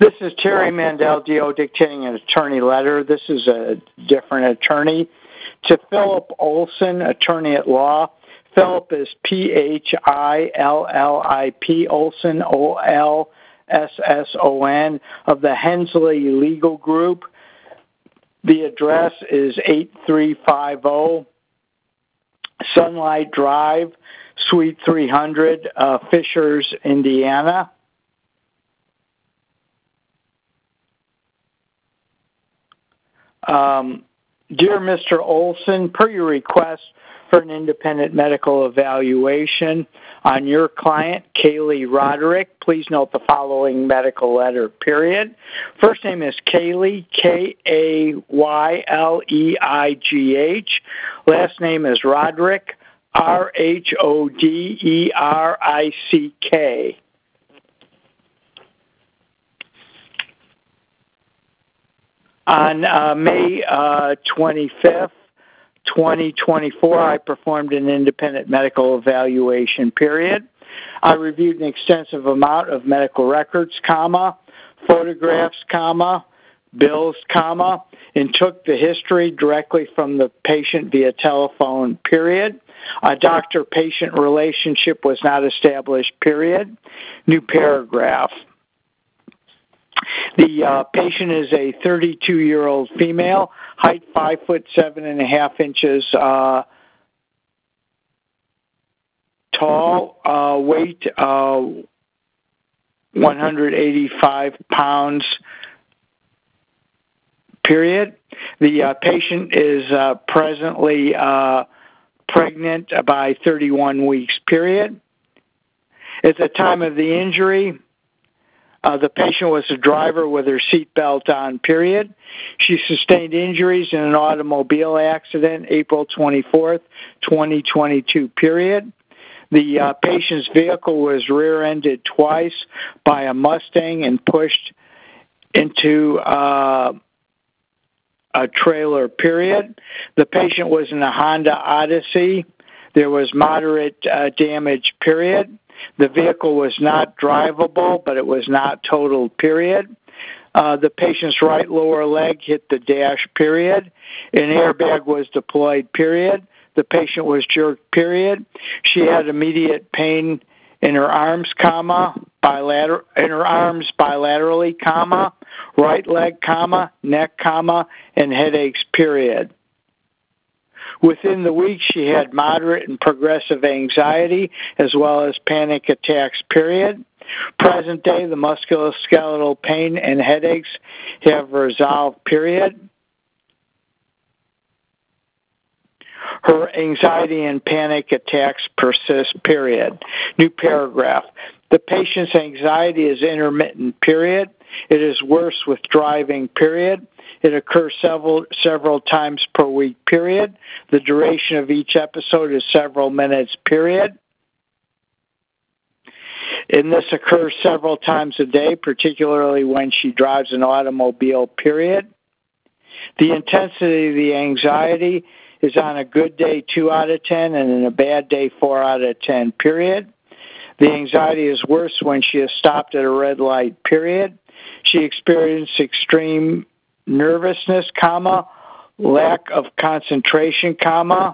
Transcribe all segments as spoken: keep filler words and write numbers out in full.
This is Terry Mandel, D O, dictating an attorney letter. This is a different attorney. To Philip Olson, attorney at law. Philip is P H I L L I P, Olson, O L S S O N, of the Hensley Legal Group. The address is eight three five zero Sunlight Drive, Suite three hundred, uh, Fishers, Indiana. Um, Dear Mister Olson, per your request for an independent medical evaluation on your client, Kaylee Roderick, please note the following medical letter, period. First name is Kaylee, K A Y L E I G H. Last name is Roderick, R H O D E R I C K. On uh, May uh, twenty-fifth, twenty twenty-four, I performed an independent medical evaluation, period. I reviewed an extensive amount of medical records, comma, photographs, comma, bills, comma, and took the history directly from the patient via telephone, period. A doctor-patient relationship was not established, period. New paragraph. The uh, patient is a thirty-two-year-old female, height five foot seven and a half inches uh, tall, uh, weight uh, one hundred eighty-five pounds, period. The uh, patient is uh, presently uh, pregnant by thirty-one weeks, period. At the time of the injury, Uh, the patient was a driver with her seatbelt on, period. She sustained injuries in an automobile accident April twenty-fourth, twenty twenty-two, period. The uh, patient's vehicle was rear-ended twice by a Mustang and pushed into uh, a trailer, period. The patient was in a Honda Odyssey. There was moderate uh, damage, period. The vehicle was not drivable, but it was not totaled, period. Uh, the patient's right lower leg hit the dash, period. An airbag was deployed, period. The patient was jerked, period. She had immediate pain in her arms, comma, bilateral, in her arms bilaterally, comma, right leg, comma, neck, comma, and headaches, period. Within the week, she had moderate and progressive anxiety as well as panic attacks, period. Present day, the musculoskeletal pain and headaches have resolved, period. Her anxiety and panic attacks persist, period. New paragraph. The patient's anxiety is intermittent, period. It is worse with driving, period. It occurs several several times per week, period. The duration of each episode is several minutes, period. And this occurs several times a day, particularly when she drives an automobile, period. The intensity of the anxiety is on a good day two out of ten and in a bad day four out of ten, period. The anxiety is worse when she is stopped at a red light, period. She experienced extreme nervousness, comma, lack of concentration, comma,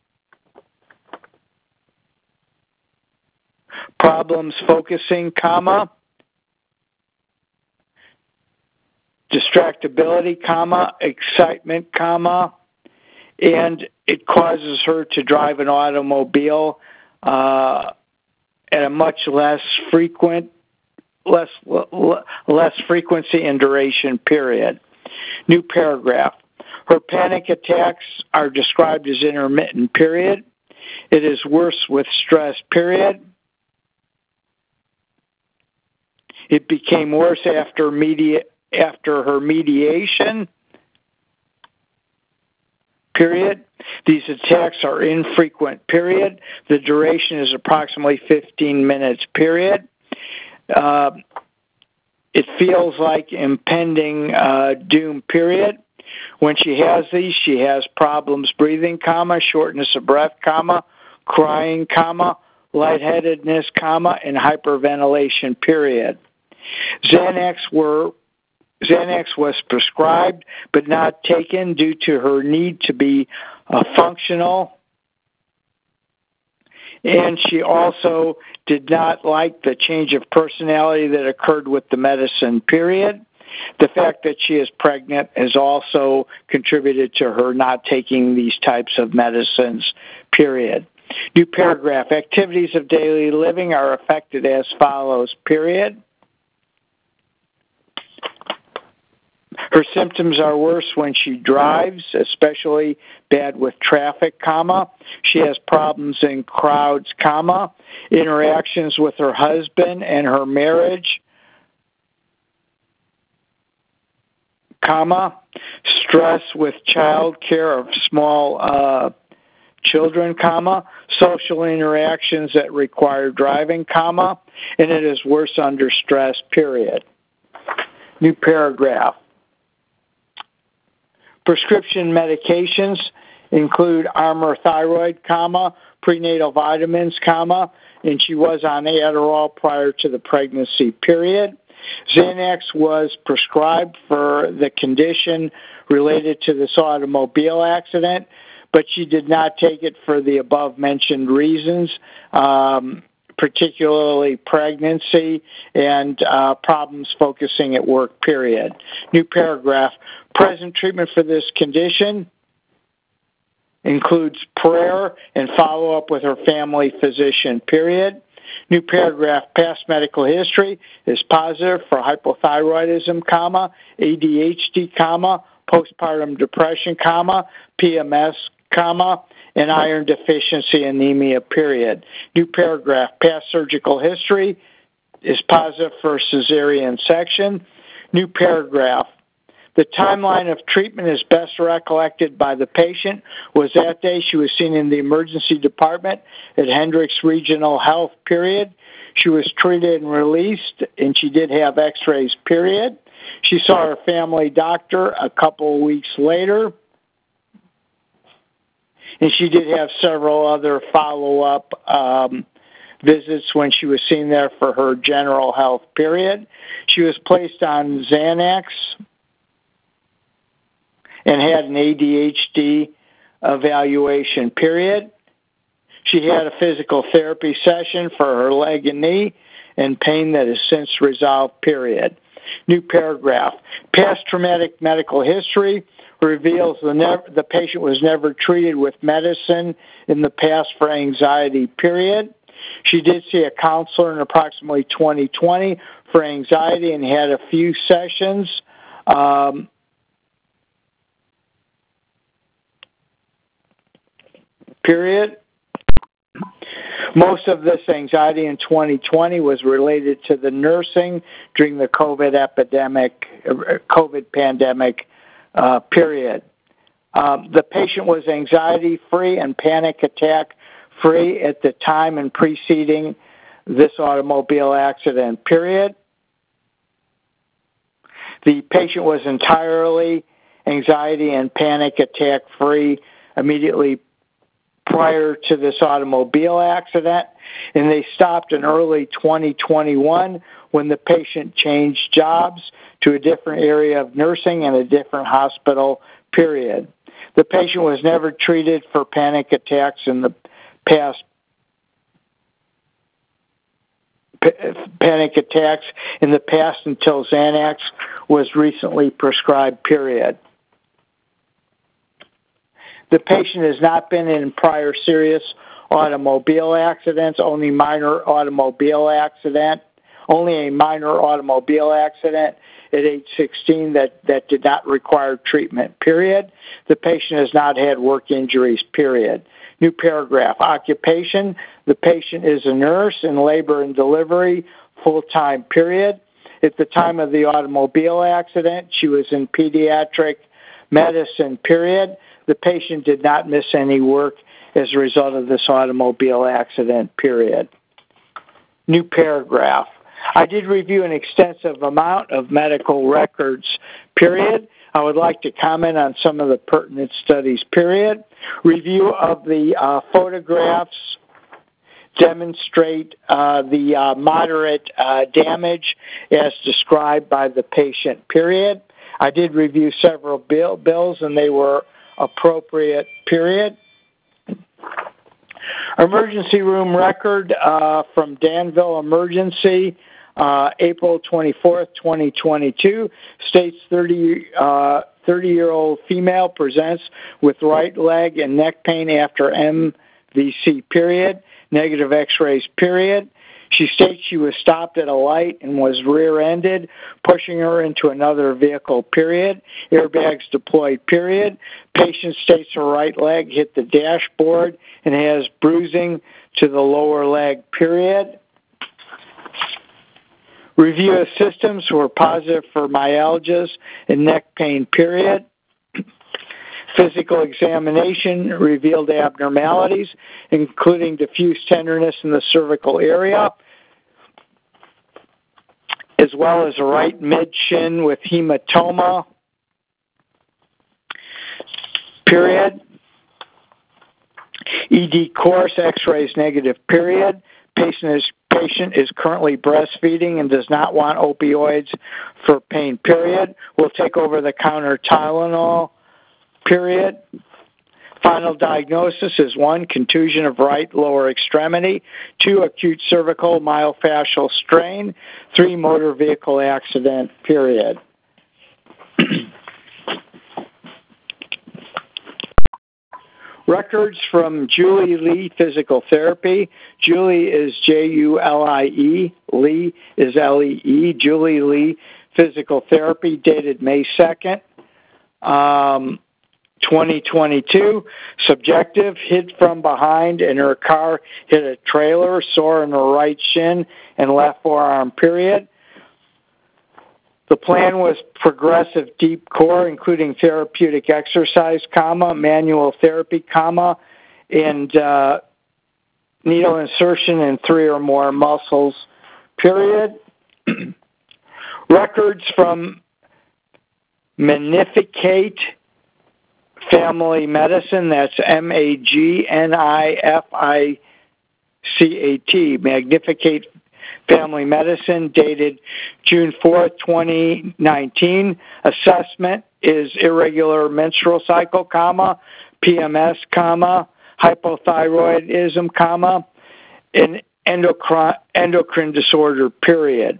problems focusing, comma, distractibility, comma, excitement, comma, and it causes her to drive an automobile uh, at a much less frequent, less less frequency and duration, period. New paragraph. Her panic attacks are described as intermittent, period. It is worse with stress, period. It became worse after media, after her mediation, period. These attacks are infrequent, period. The duration is approximately fifteen minutes, period. Uh, it feels like impending uh, doom, period. When she has these, she has problems breathing, comma, shortness of breath, comma, crying, comma, lightheadedness, comma, and hyperventilation, period. Xanax were Xanax was prescribed but not taken due to her need to be uh, functional. And she also did not like the change of personality that occurred with the medicine, period. The fact that she is pregnant has also contributed to her not taking these types of medicines, period. New paragraph. Activities of daily living are affected as follows, period. Her symptoms are worse when she drives, especially bad with traffic, comma. She has problems in crowds, comma. Interactions with her husband and her marriage, comma. Stress with child care of small uh, children, comma. Social interactions that require driving, comma. And it is worse under stress, period. New paragraph. Prescription medications include Armour Thyroid, comma, prenatal vitamins, comma, and she was on Adderall prior to the pregnancy, period. Xanax was prescribed for the condition related to this automobile accident, but she did not take it for the above-mentioned reasons, um, particularly pregnancy and uh, problems focusing at work, period. New paragraph. Present treatment for this condition includes prayer and follow-up with her family physician, period. New paragraph. Past medical history is positive for hypothyroidism, comma, A D H D, comma, postpartum depression, comma, P M S, comma, and iron deficiency anemia, period. New paragraph. Past surgical history is positive for cesarean section. New paragraph. The timeline of treatment is best recollected by the patient was that day she was seen in the emergency department at Hendricks Regional Health, period. She was treated and released, and she did have x-rays, period. She saw her family doctor a couple of weeks later, and she did have several other follow-up um, visits when she was seen there for her general health, period. She was placed on Xanax and had an A D H D evaluation, period. She had a physical therapy session for her leg and knee and pain that has since resolved, period. New paragraph. Past traumatic medical history reveals the, nev- the patient was never treated with medicine in the past for anxiety, period. She did see a counselor in approximately twenty twenty for anxiety and had a few sessions. Um, period. Most of this anxiety in twenty twenty was related to the nursing during the COVID epidemic, COVID pandemic uh, period. Um, the patient was anxiety-free and panic attack-free at the time and preceding this automobile accident, period. The patient was entirely anxiety and panic attack-free immediately prior to this automobile accident, and they stopped in early twenty twenty-one when the patient changed jobs to a different area of nursing and a different hospital, period. The patient was never treated for panic attacks in the past, panic attacks in the past until Xanax was recently prescribed, period. The patient has not been in prior serious automobile accidents, only minor automobile accident, only a minor automobile accident at age sixteen that, that did not require treatment, period. The patient has not had work injuries, period. New paragraph. Occupation. The patient is a nurse in labor and delivery, full-time, period. At the time of the automobile accident, she was in pediatric medicine, period. The patient did not miss any work as a result of this automobile accident, period. New paragraph. I did review an extensive amount of medical records, period. I would like to comment on some of the pertinent studies, period. Review of the uh, photographs demonstrate uh, the uh, moderate uh, damage as described by the patient, period. I did review several bill, bills, and they were appropriate, period. Emergency room record uh, from Danville Emergency, uh, April twenty-fourth, twenty twenty-two, states thirty, uh, thirty-year-old female presents with right leg and neck pain after M V C, period. Negative x-rays, period. She states she was stopped at a light and was rear-ended, pushing her into another vehicle, period. Airbags deployed, period. Patient states her right leg hit the dashboard and has bruising to the lower leg, period. Review of systems were positive for myalgias and neck pain, period. Physical examination revealed abnormalities, including diffuse tenderness in the cervical area, as well as a right mid-shin with hematoma, period. E D course, x-rays negative, period. Patient is, patient is currently breastfeeding and does not want opioids for pain, period. Will take over-the-counter Tylenol, period. Final diagnosis is one, contusion of right lower extremity, two, acute cervical myofascial strain, three, motor vehicle accident, period. Records from Julie Lee Physical Therapy. Julie is J U L I E, Lee is L E E, Julie Lee Physical Therapy, dated May second. Um, twenty twenty-two, subjective, hit from behind and her car hit a trailer, sore in her right shin and left forearm, period. The plan was progressive deep core, including therapeutic exercise, comma, manual therapy, comma, and uh, needle insertion in three or more muscles, period. Records from Magnificate Family Medicine, that's M A G N I F I C A T, Magnificate Family Medicine, dated June fourth, twenty nineteen. Assessment is irregular menstrual cycle, comma, P M S, comma, hypothyroidism, comma, and endocrine, endocrine disorder, period.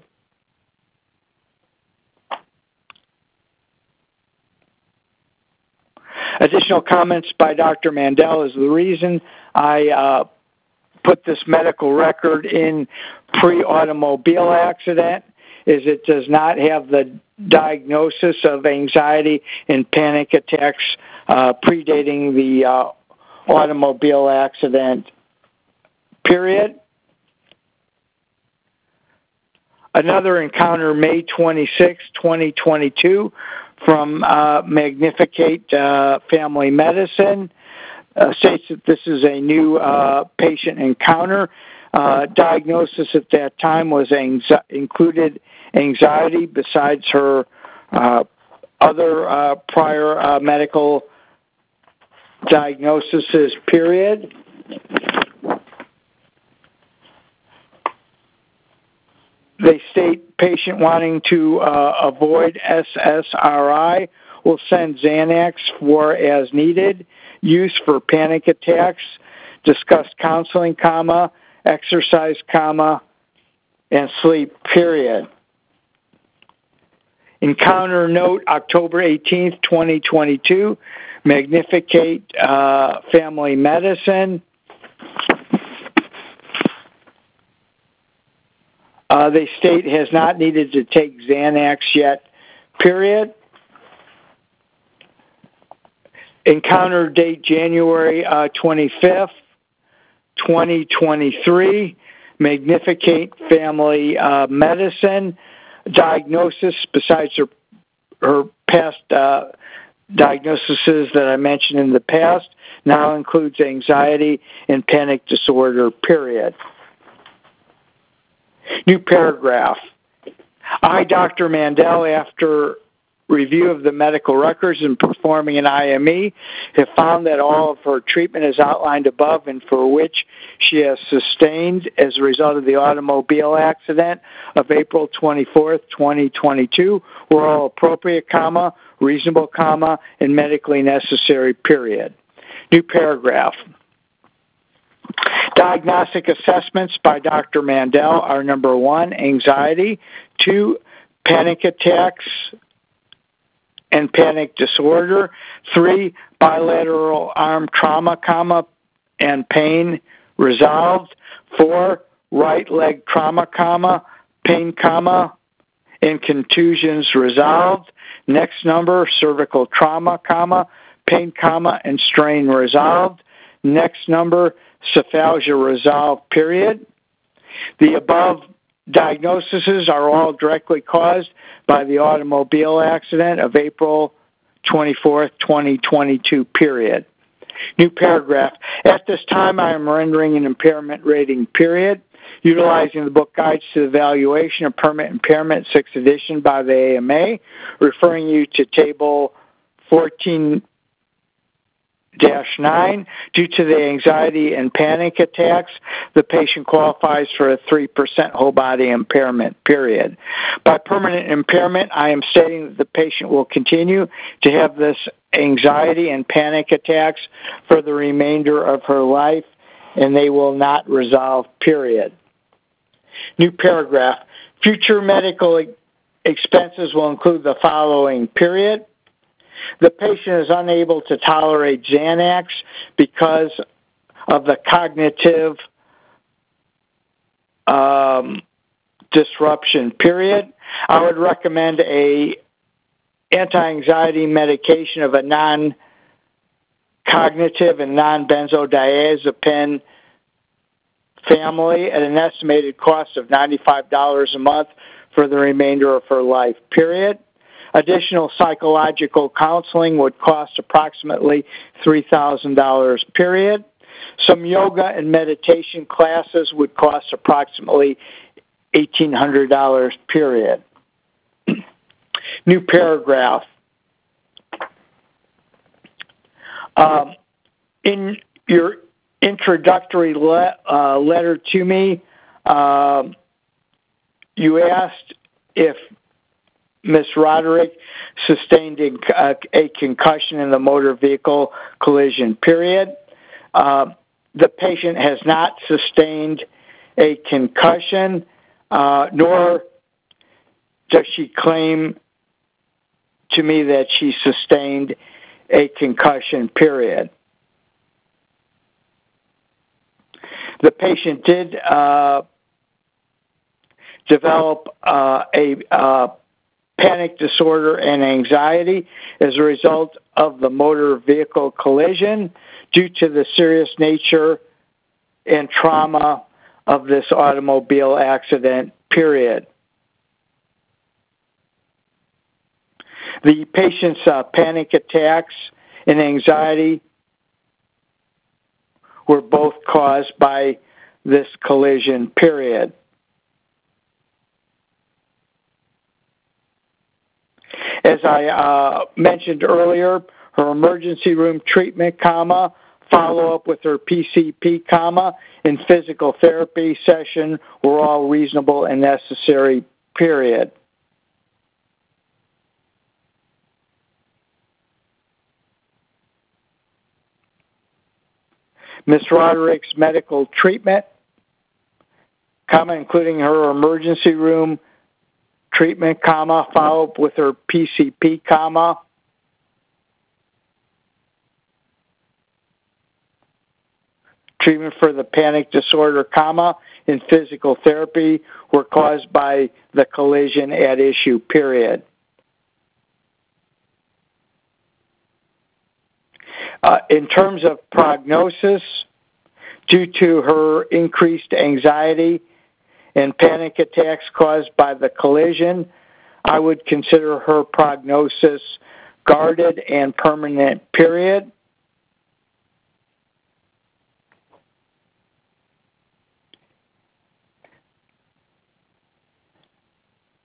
Additional comments by Doctor Mandel is the reason I uh, put this medical record in pre-automobile accident is it does not have the diagnosis of anxiety and panic attacks uh, predating the uh, automobile accident, period. Another encounter, May twenty-sixth, twenty twenty-two, from uh, Magnificate uh, Family Medicine, uh, states that this is a new uh, patient encounter. Uh, diagnosis at that time was anxi- included anxiety besides her uh, other uh, prior uh, medical diagnoses, period. They state patient wanting to uh, avoid S S R I will send Xanax for as needed, use for panic attacks, discuss counseling, comma, exercise, comma, and sleep, period. Encounter note, October eighteenth, twenty twenty-two, Magnificate uh, Family Medicine. Uh, they state has not needed to take Xanax yet, period. Encounter date January uh, twenty-fifth, twenty twenty-three, Magnificate Family uh, Medicine. Diagnosis, besides her, her past uh, diagnoses that I mentioned in the past, now includes anxiety and panic disorder, period. New paragraph. I, Doctor Mandel, after review of the medical records and performing an I M E have found that all of her treatment is outlined above and for which she has sustained as a result of the automobile accident of April twenty-fourth, twenty twenty-two were all appropriate, comma, reasonable, comma, and medically necessary, period. New paragraph. Diagnostic assessments by Doctor Mandel are number one, anxiety, two, panic attacks and panic disorder, three, bilateral arm trauma, comma, and pain resolved, four, right leg trauma, comma, pain, comma, and contusions resolved. Next number, cervical trauma, comma, pain, comma, and strain resolved. Next number, cephalgia resolved, period. The above diagnoses are all directly caused by the automobile accident of April twenty-fourth, twenty twenty-two, period. New paragraph. At this time, I am rendering an impairment rating, period, utilizing the book Guides to the Evaluation of Permanent Impairment, sixth edition by the A M A, referring you to table fourteen dash nine. Due to the anxiety and panic attacks, the patient qualifies for a three percent whole body impairment, period. By permanent impairment, I am stating that the patient will continue to have this anxiety and panic attacks for the remainder of her life, and they will not resolve, period. New paragraph. Future medical expenses will include the following, period. The patient is unable to tolerate Xanax because of the cognitive um, disruption, period. I would recommend a anti-anxiety medication of a non-cognitive and non-benzodiazepine family at an estimated cost of ninety-five dollars a month for the remainder of her life, period. Additional psychological counseling would cost approximately three thousand dollars, period. Some yoga and meditation classes would cost approximately eighteen hundred dollars, period. New paragraph. Um, in your introductory le- uh, letter to me, uh, you asked if Miz Roderick sustained a, a concussion in the motor vehicle collision, period. Uh, the patient has not sustained a concussion, uh, nor does she claim to me that she sustained a concussion, period. The patient did uh, develop uh, a uh, panic disorder and anxiety as a result of the motor vehicle collision due to the serious nature and trauma of this automobile accident, period. The patient's uh, panic attacks and anxiety were both caused by this collision, period. As I uh, mentioned earlier, her emergency room treatment, comma, follow-up with her P C P, comma, and physical therapy session were all reasonable and necessary, period. Miz Roderick's medical treatment, comma, including her emergency room treatment, comma, follow-up with her P C P, comma, treatment for the panic disorder, comma, and physical therapy were caused by the collision at issue, period. Uh, in terms of prognosis, due to her increased anxiety and panic attacks caused by the collision, I would consider her prognosis guarded and permanent, period.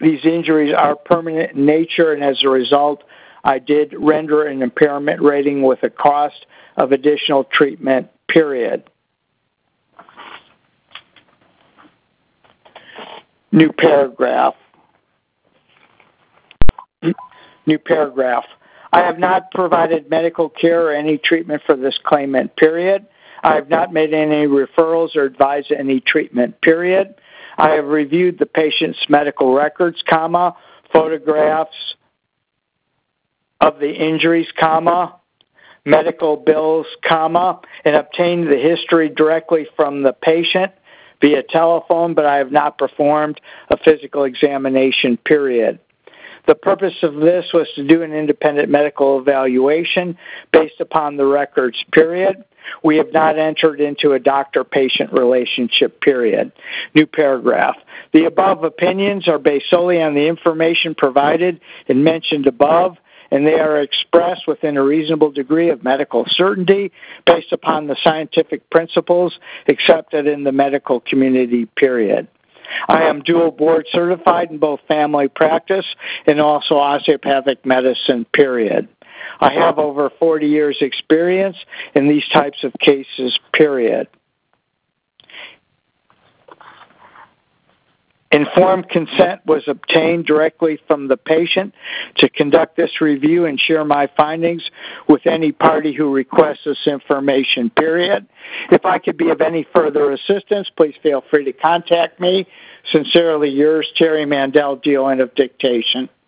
these injuries are permanent in nature, and as a result, I did render an impairment rating with a cost of additional treatment, period. New paragraph. New paragraph. I have not provided medical care or any treatment for this claimant, period. I have not made any referrals or advised any treatment, period. I have reviewed the patient's medical records, comma, photographs of the injuries, comma, medical bills, comma, and obtained the history directly from the patient via telephone, but I have not performed a physical examination, period. The purpose of this was to do an independent medical evaluation based upon the records, period. We have not entered into a doctor-patient relationship, period. New paragraph. The above opinions are based solely on the information provided and mentioned above, and they are expressed within a reasonable degree of medical certainty based upon the scientific principles accepted in the medical community, period. I am dual board certified in both family practice and also osteopathic medicine, period. I have over forty years experience in these types of cases, period. Informed consent was obtained directly from the patient to conduct this review and share my findings with any party who requests this information, period. If I could be of any further assistance, please feel free to contact me. Sincerely yours, Terry Mandel, D O N of Dictation.